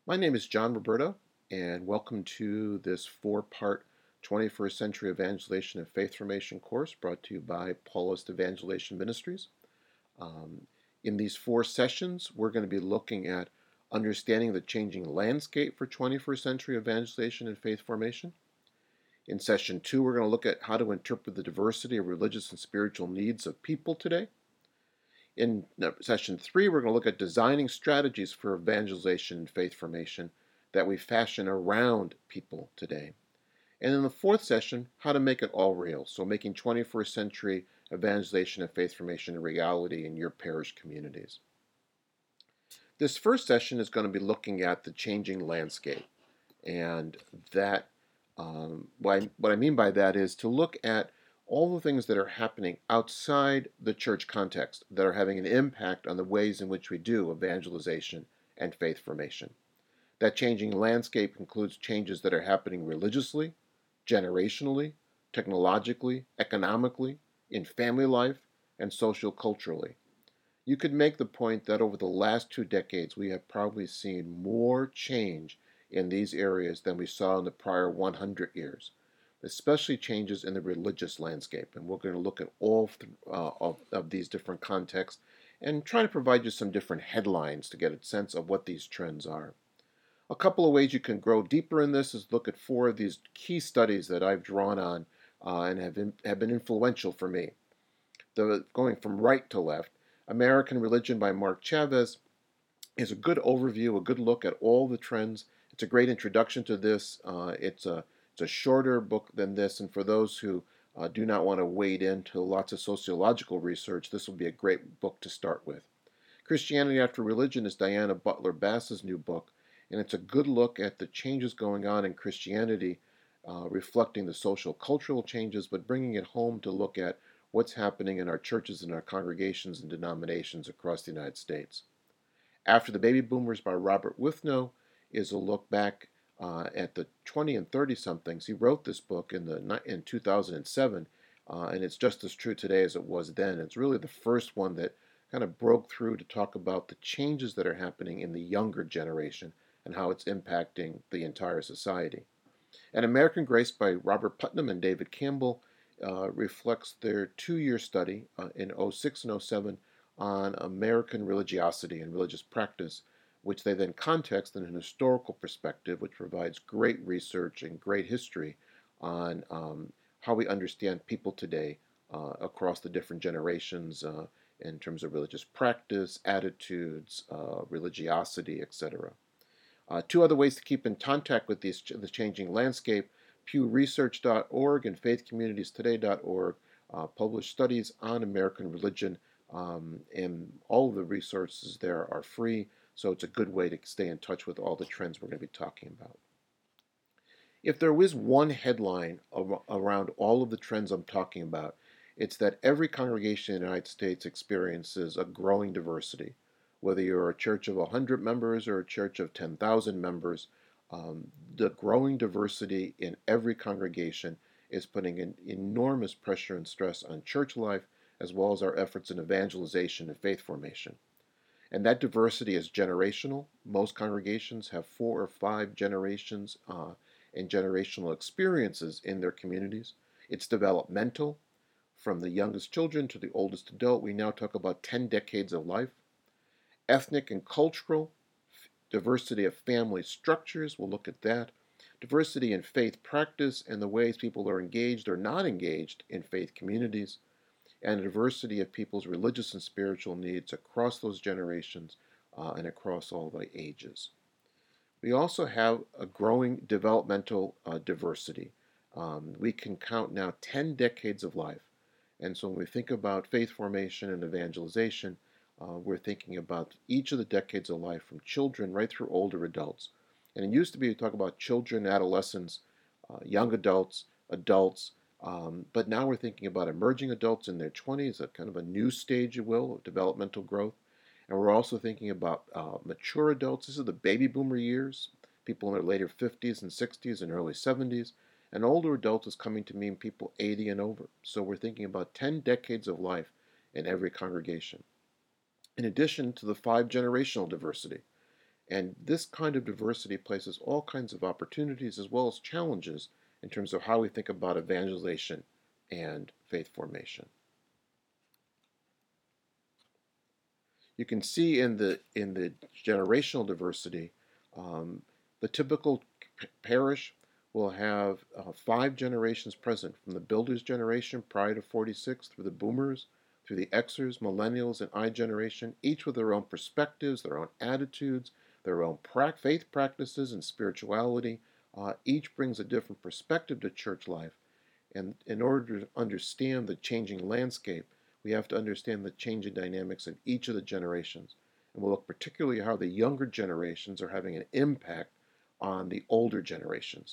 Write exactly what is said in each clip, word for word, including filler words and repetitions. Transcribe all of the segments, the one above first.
My name is John Roberto, and welcome to this four-part twenty-first Century Evangelization and Faith Formation course brought to you by Paulist Evangelization Ministries. Um, in these four sessions, we're going to be looking at understanding the changing landscape for twenty-first century evangelization and faith formation. In session two, we're going to look at how to interpret the diversity of religious and spiritual needs of people today. In session three, we're going to look at designing strategies for evangelization and faith formation that we fashion around people today. And in the fourth session, how to make it all real. So making twenty-first century evangelization and faith formation a reality in your parish communities. This first session is going to be looking at the changing landscape. And that, um, what, I, what I mean by that is to look at all the things that are happening outside the church context that are having an impact on the ways in which we do evangelization and faith formation. That changing landscape includes changes that are happening religiously, generationally, technologically, economically, in family life, and social-culturally. You could make the point that over the last two decades we have probably seen more change in these areas than we saw in the prior one hundred years, especially changes in the religious landscape. And we're going to look at all uh, of, of these different contexts and try to provide you some different headlines to get a sense of what these trends are. A couple of ways you can grow deeper in this is look at four of these key studies that I've drawn on uh, and have, in, have been influential for me. The, going from right to left, American Religion by Mark Chavez is a good overview, a good look at all the trends. It's a great introduction to this. Uh, it's a it's a shorter book than this, and for those who uh, do not want to wade into lots of sociological research, this will be a great book to start with. Christianity After Religion is Diana Butler Bass's new book, and it's a good look at the changes going on in Christianity, uh, reflecting the social cultural changes, but bringing it home to look at what's happening in our churches and our congregations and denominations across the United States. After the Baby Boomers by Robert Withnow is a look back uh, at the twenty and thirty somethings. He wrote this book in the in two thousand seven, uh, and it's just as true today as it was then. It's really the first one that kind of broke through to talk about the changes that are happening in the younger generation and how it's impacting the entire society. And American Grace by Robert Putnam and David Campbell uh, reflects their two-year study uh, in oh six and oh seven on American religiosity and religious practice, which they then context in an historical perspective, which provides great research and great history on um, how we understand people today uh, across the different generations uh, in terms of religious practice, attitudes, uh, religiosity, et cetera. Uh, two other ways to keep in contact with these, the changing landscape: Pew Research dot org and Faith Communities Today dot org uh, publish studies on American religion, um, and all of the resources there are free, so it's a good way to stay in touch with all the trends we're going to be talking about. If there is one headline ar- around all of the trends I'm talking about, it's that every congregation in the United States experiences a growing diversity. Whether you're a church of one hundred members or a church of ten thousand members, um, the growing diversity in every congregation is putting an enormous pressure and stress on church life, as well as our efforts in evangelization and faith formation. And that diversity is generational. Most congregations have four or five generations uh, and generational experiences in their communities. It's developmental. From the youngest children to the oldest adult, we now talk about ten decades of life. Ethnic and cultural, diversity of family structures, we'll look at that. Diversity in faith practice and the ways people are engaged or not engaged in faith communities. And a diversity of people's religious and spiritual needs across those generations uh, and across all the ages. We also have a growing developmental uh, diversity. Um, we can count now ten decades of life. And so when we think about faith formation and evangelization, uh, we're thinking about each of the decades of life from children right through older adults. And it used to be to talk about children, adolescents, uh, young adults, adults, um, but now we're thinking about emerging adults in their twenties, a kind of a new stage, you will, of developmental growth. And we're also thinking about uh, mature adults. This is the baby boomer years, people in their later fifties and sixties and early seventies. And older adults is coming to mean people eighty and over. So we're thinking about ten decades of life in every congregation. In addition to the five generational diversity. And this kind of diversity places all kinds of opportunities as well as challenges in terms of how we think about evangelization and faith formation. You can see in the in the generational diversity, um, the typical p- parish will have uh, five generations present, from the builders generation prior to forty-six through the boomers, through the Xers, millennials, and I generation, each with their own perspectives, their own attitudes, their own pra- faith practices and spirituality. Uh, each brings a different perspective to church life. And in order to understand the changing landscape, we have to understand the changing dynamics of each of the generations. And we'll look particularly at how the younger generations are having an impact on the older generations.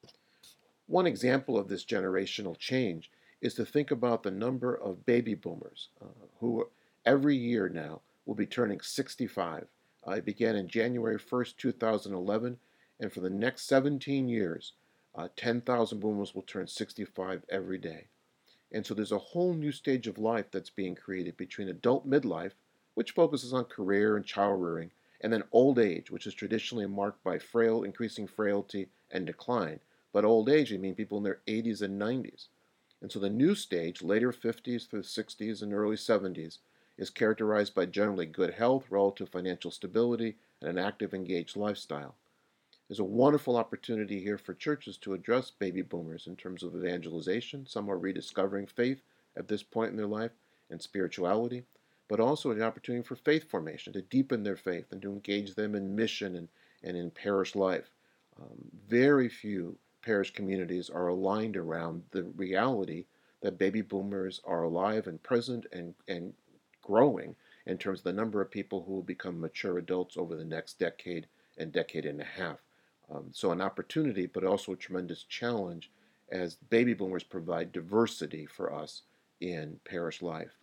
One example of this generational change is to think about the number of baby boomers uh, who every year now will be turning sixty-five. Uh, it began in January first, two thousand eleven, and for the next seventeen years, uh, ten thousand boomers will turn sixty-five every day. And so there's a whole new stage of life that's being created between adult midlife, which focuses on career and child rearing, and then old age, which is traditionally marked by frail, increasing frailty and decline. But old age, I mean people in their eighties and nineties. And so the new stage, later fifties through sixties and early seventies, is characterized by generally good health, relative financial stability, and an active, engaged lifestyle. There's a wonderful opportunity here for churches to address baby boomers in terms of evangelization. Some are rediscovering faith at this point in their life and spirituality, but also an opportunity for faith formation, to deepen their faith and to engage them in mission and, and in parish life. Um, very few parish communities are aligned around the reality that baby boomers are alive and present and, and growing in terms of the number of people who will become mature adults over the next decade and decade and a half. Um, so an opportunity, but also a tremendous challenge as baby boomers provide diversity for us in parish life.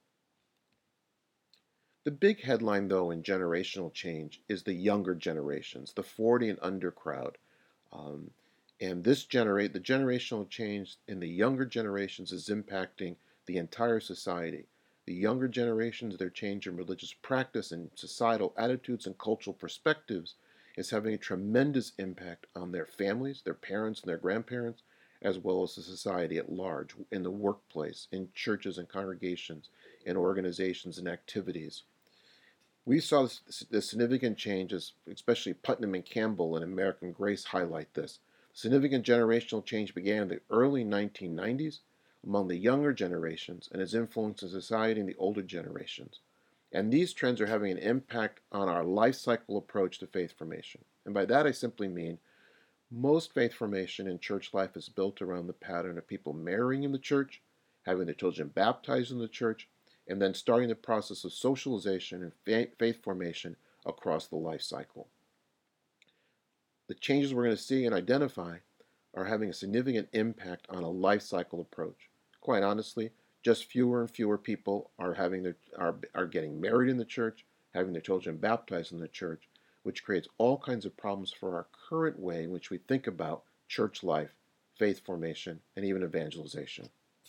The big headline, though, in generational change is the younger generations, the forty and under crowd. Um, and this generate the generational change in the younger generations is impacting the entire society. The younger generations, their change in religious practice and societal attitudes and cultural perspectives is having a tremendous impact on their families, their parents and their grandparents, as well as the society at large, in the workplace, in churches and congregations, in organizations and activities. We saw the significant changes, especially Putnam and Campbell and American Grace highlight this. Significant generational change began in the early nineteen nineties among the younger generations and has influenced society in the older generations. And these trends are having an impact on our life cycle approach to faith formation. And by that I simply mean most faith formation in church life is built around the pattern of people marrying in the church, having their children baptized in the church, and then starting the process of socialization and faith formation across the life cycle. The changes we're going to see and identify are having a significant impact on a life cycle approach. Quite honestly, just fewer and fewer people are having their are, are getting married in the church, having their children baptized in the church, which creates all kinds of problems for our current way in which we think about church life, faith formation, and even evangelization.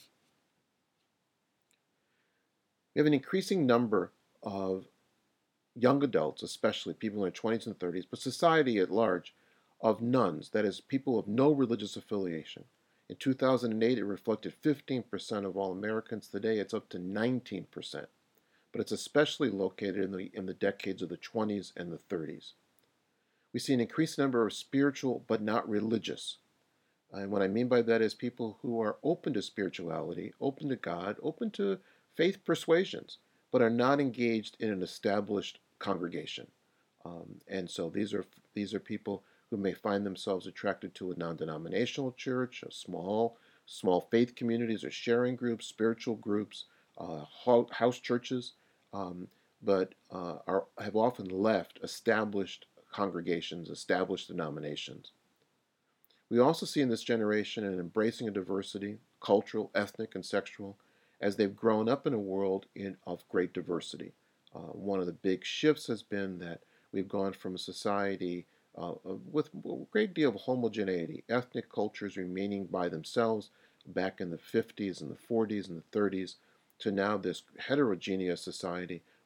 We have an increasing number of young adults, especially people in their twenties and thirties, but society at large, of nones, that is, people of no religious affiliation. In two thousand eight, it reflected fifteen percent of all Americans. Today, it's up to nineteen percent. But it's especially located in the, in the decades of the twenties and the thirties. We see an increased number of spiritual but not religious. And what I mean by that is people who are open to spirituality, open to God, open to faith persuasions, but are not engaged in an established congregation. Um, and so these are these are people who may find themselves attracted to a non-denominational church, a small small faith communities or sharing groups, spiritual groups, uh, house churches, um, but uh, are have often left established congregations, established denominations. We also see in this generation an embracing of diversity, cultural, ethnic, and sexual, as they've grown up in a world in, of great diversity. Uh, one of the big shifts has been that we've gone from a society uh, with a great deal of homogeneity, ethnic cultures remaining by themselves back in the fifties and the forties and the thirties, to now this heterogeneous society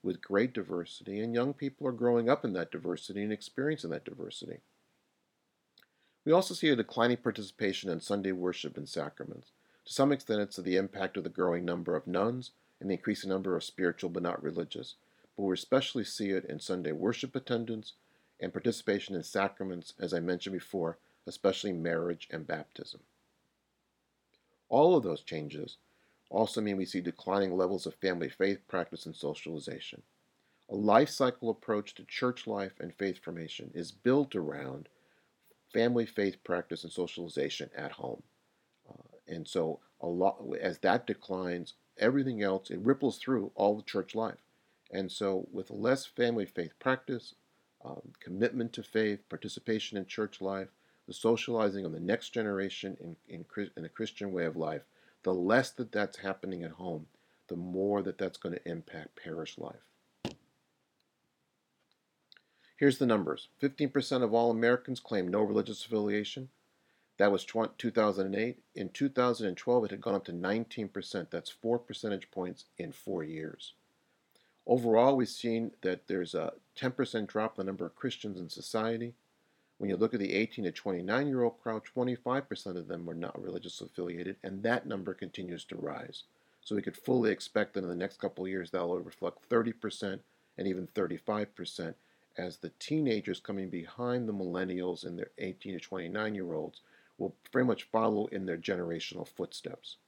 with great diversity, and young people are growing up in that diversity and experiencing that diversity. We also see a declining participation in Sunday worship and sacraments. To some extent, it's the impact of the growing number of nuns and the increasing number of spiritual but not religious, but we especially see it in Sunday worship attendance and participation in sacraments, as I mentioned before, especially marriage and baptism. All of those changes also mean we see declining levels of family faith practice and socialization. A life cycle approach to church life and faith formation is built around family faith practice and socialization at home. Uh, and so a lot as that declines, everything else, it ripples through all the church life. And so with less family faith practice, um, commitment to faith, participation in church life, the socializing of the next generation in, in, in a Christian way of life, the less that that's happening at home, the more that that's going to impact parish life. Here's the numbers. fifteen percent of all Americans claim no religious affiliation. That was two thousand eight. In two thousand twelve, it had gone up to nineteen percent. That's four percentage points in four years. Overall, we've seen that there's a ten percent drop in the number of Christians in society. When you look at the eighteen to twenty-nine year old crowd, twenty-five percent of them were not religiously affiliated, and that number continues to rise. So we could fully expect that in the next couple of years that will reflect thirty percent and even thirty-five percent as the teenagers coming behind the millennials and their eighteen to twenty-nine year olds will very much follow in their generational footsteps.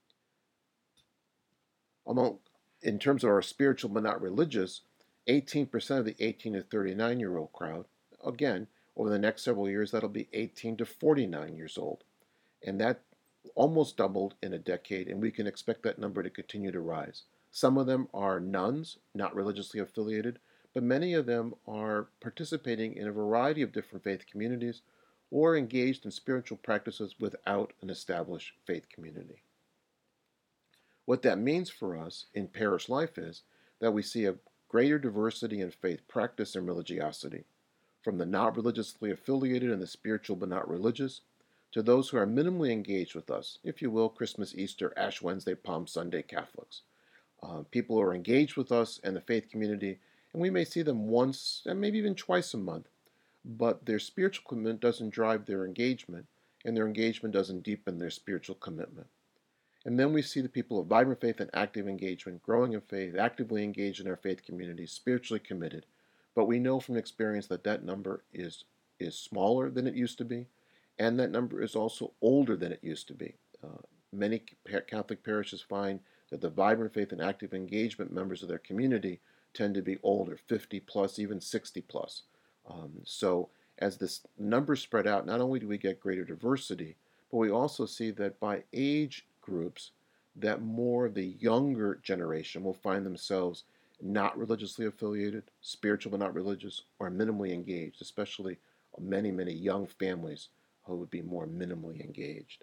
Among, in terms of our spiritual but not religious, eighteen percent of the eighteen to thirty-nine year old crowd, again, over the next several years, that'll be eighteen to forty-nine years old. And that almost doubled in a decade, and we can expect that number to continue to rise. Some of them are nuns, not religiously affiliated, but many of them are participating in a variety of different faith communities or engaged in spiritual practices without an established faith community. What that means for us in parish life is that we see a greater diversity in faith practice and religiosity, from the not religiously affiliated and the spiritual but not religious, to those who are minimally engaged with us, if you will, Christmas, Easter, Ash Wednesday, Palm Sunday Catholics. Uh, people who are engaged with us and the faith community, and we may see them once and maybe even twice a month, but their spiritual commitment doesn't drive their engagement, and their engagement doesn't deepen their spiritual commitment. And then we see the people of vibrant faith and active engagement, growing in faith, actively engaged in our faith community, spiritually committed. But we know from experience that that number is, is smaller than it used to be, and that number is also older than it used to be. Uh, many Catholic parishes find that the vibrant faith and active engagement members of their community tend to be older, fifty plus, even sixty plus. Um, so as this numbers spread out, not only do we get greater diversity, but we also see that by age groups, that more of the younger generation will find themselves not religiously affiliated, spiritual but not religious, or minimally engaged, especially many, many young families who would be more minimally engaged.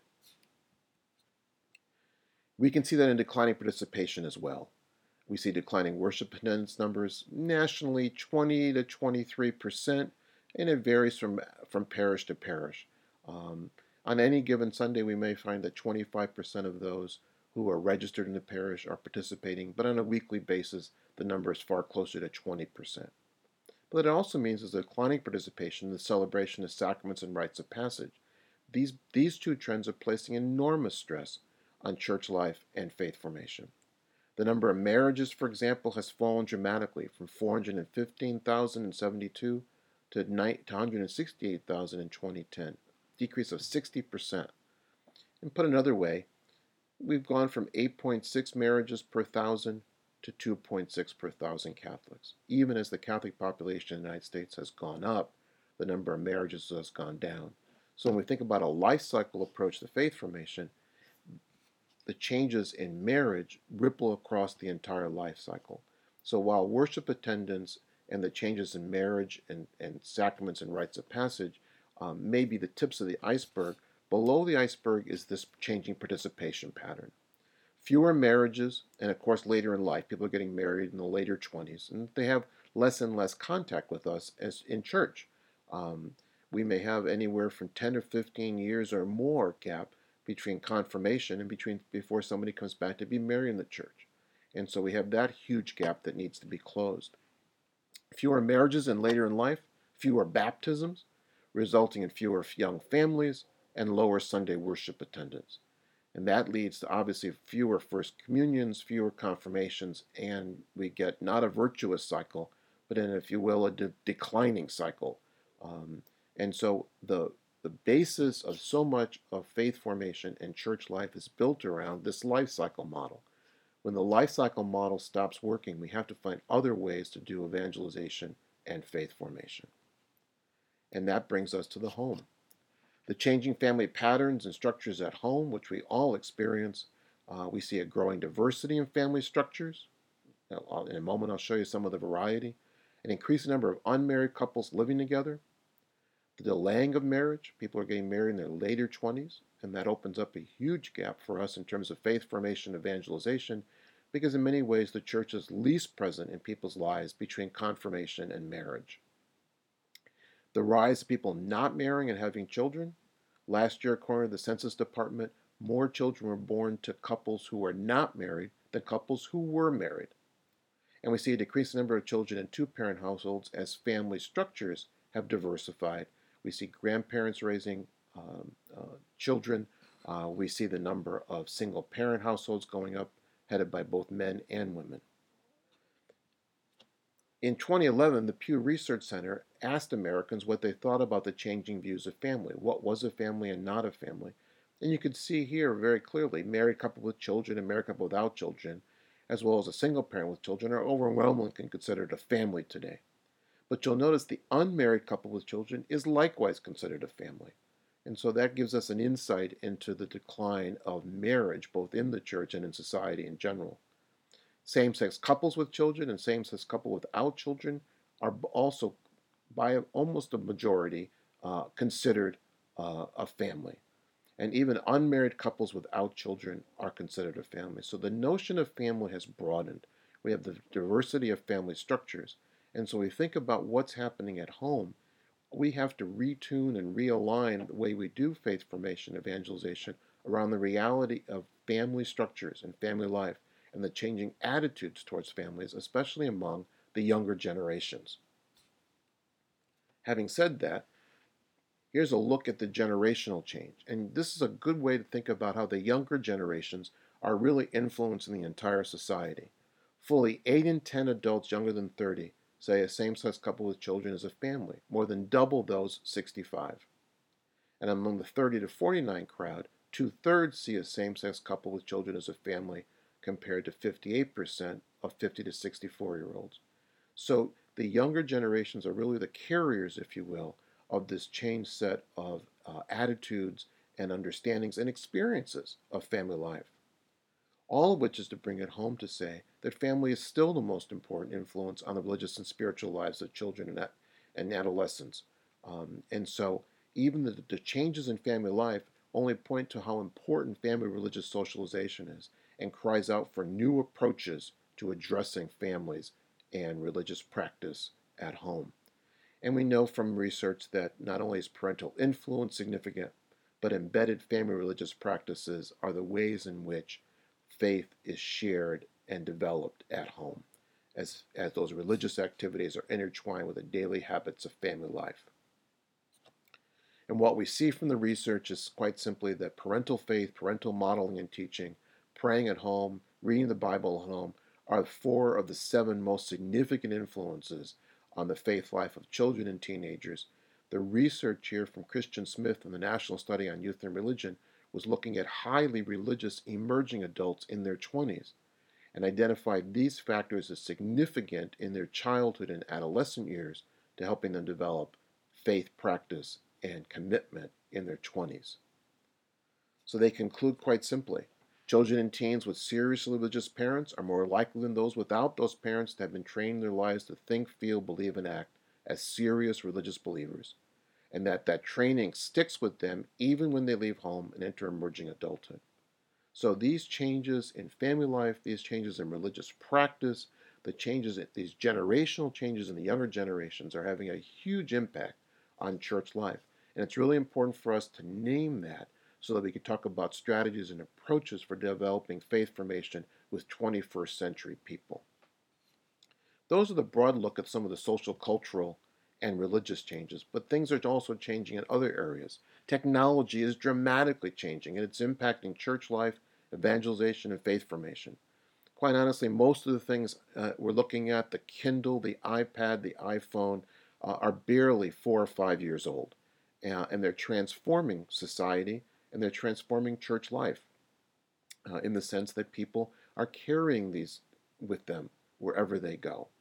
We can see that in declining participation as well. We see declining worship attendance numbers nationally, twenty to twenty-three percent, and it varies from, from parish to parish. Um, on any given Sunday, we may find that twenty-five percent of those who are registered in the parish are participating, but on a weekly basis, the number is far closer to twenty percent. But it also means there's a declining participation in the celebration of sacraments and rites of passage. These, these two trends are placing enormous stress on church life and faith formation. The number of marriages, for example, has fallen dramatically from four hundred fifteen thousand in seventy-two to one hundred sixty-eight thousand in twenty ten, a decrease of sixty percent. And put another way, we've gone from eight point six marriages per thousand to two point six per thousand Catholics. Even as the Catholic population in the United States has gone up, the number of marriages has gone down. So when we think about a life cycle approach to faith formation, the changes in marriage ripple across the entire life cycle. So while worship attendance and the changes in marriage and, and sacraments and rites of passage um, may be the tips of the iceberg, below the iceberg is this changing participation pattern. Fewer marriages, and of course later in life, people are getting married in the later twenties, and they have less and less contact with us as in church. Um, we may have anywhere from ten or fifteen years or more gap between confirmation and between before somebody comes back to be married in the church. And so we have that huge gap that needs to be closed. Fewer marriages and later in life, fewer baptisms, resulting in fewer young families and lower Sunday worship attendance. And that leads to obviously fewer first communions, fewer confirmations, and we get not a virtuous cycle, but in, if you will, a de- declining cycle. Um, and so the the basis of so much of faith formation and church life is built around this life cycle model. When the life cycle model stops working, we have to find other ways to do evangelization and faith formation. And that brings us to the home. The changing family patterns and structures at home, which we all experience. Uh, we see a growing diversity in family structures. Now, in a moment, I'll show you some of the variety. An increasing number of unmarried couples living together. The delaying of marriage. People are getting married in their later twenties, and that opens up a huge gap for us in terms of faith formation and evangelization, because in many ways the church is least present in people's lives between confirmation and marriage. The rise of people not marrying and having children. Last year, according to the Census Department, more children were born to couples who were not married than couples who were married. And we see a decreasing number of children in two-parent households as family structures have diversified. We see grandparents raising um, uh, children. Uh, we see the number of single-parent households going up, headed by both men and women. In twenty eleven, the Pew Research Center asked Americans what they thought about the changing views of family. What was a family and not a family? And you can see here very clearly, married couple with children and married couple without children, as well as a single parent with children, are overwhelmingly considered a family today. But you'll notice the unmarried couple with children is likewise considered a family. And so that gives us an insight into the decline of marriage, both in the church and in society in general. Same-sex couples with children and same-sex couples without children are also, by almost a majority, uh, considered uh, a family. And even unmarried couples without children are considered a family. So the notion of family has broadened. We have the diversity of family structures. And so we think about what's happening at home. We have to retune and realign the way we do faith formation, evangelization, around the reality of family structures and family life, and the changing attitudes towards families, especially among the younger generations. Having said that, here's a look at the generational change. And this is a good way to think about how the younger generations are really influencing the entire society. Fully eight in ten adults younger than thirty say a same-sex couple with children is a family, more than double those sixty-five. And among the thirty to forty-nine crowd, two-thirds see a same-sex couple with children as a family, compared to fifty-eight percent of fifty to sixty-four-year-olds. So the younger generations are really the carriers, if you will, of this changed set of uh, attitudes and understandings and experiences of family life. All of which is to bring it home to say that family is still the most important influence on the religious and spiritual lives of children and, and adolescents. Um, and so even the, the changes in family life only point to how important family religious socialization is, and cries out for new approaches to addressing families and religious practice at home. And we know from research that not only is parental influence significant, but embedded family religious practices are the ways in which faith is shared and developed at home, as, as those religious activities are intertwined with the daily habits of family life. And what we see from the research is quite simply that parental faith, parental modeling and teaching, praying at home, reading the Bible at home, are four of the seven most significant influences on the faith life of children and teenagers. The research here from Christian Smith and the National Study on Youth and Religion was looking at highly religious emerging adults in their twenties and identified these factors as significant in their childhood and adolescent years to helping them develop faith practice and commitment in their twenties. So they conclude quite simply, children and teens with seriously religious parents are more likely than those without those parents to have been trained in their lives to think, feel, believe, and act as serious religious believers, and that that training sticks with them even when they leave home and enter emerging adulthood. So these changes in family life, these changes in religious practice, the changes, these generational changes in the younger generations are having a huge impact on church life. And it's really important for us to name that so that we can talk about strategies and approaches for developing faith formation with twenty-first century people. Those are the broad look at some of the social, cultural, and religious changes, but things are also changing in other areas. Technology is dramatically changing, and it's impacting church life, evangelization, and faith formation. Quite honestly, most of the things uh, we're looking at, the Kindle, the iPad, the iPhone, uh, are barely four or five years old. Uh, and they're transforming society and they're transforming church life uh, in the sense that people are carrying these with them wherever they go.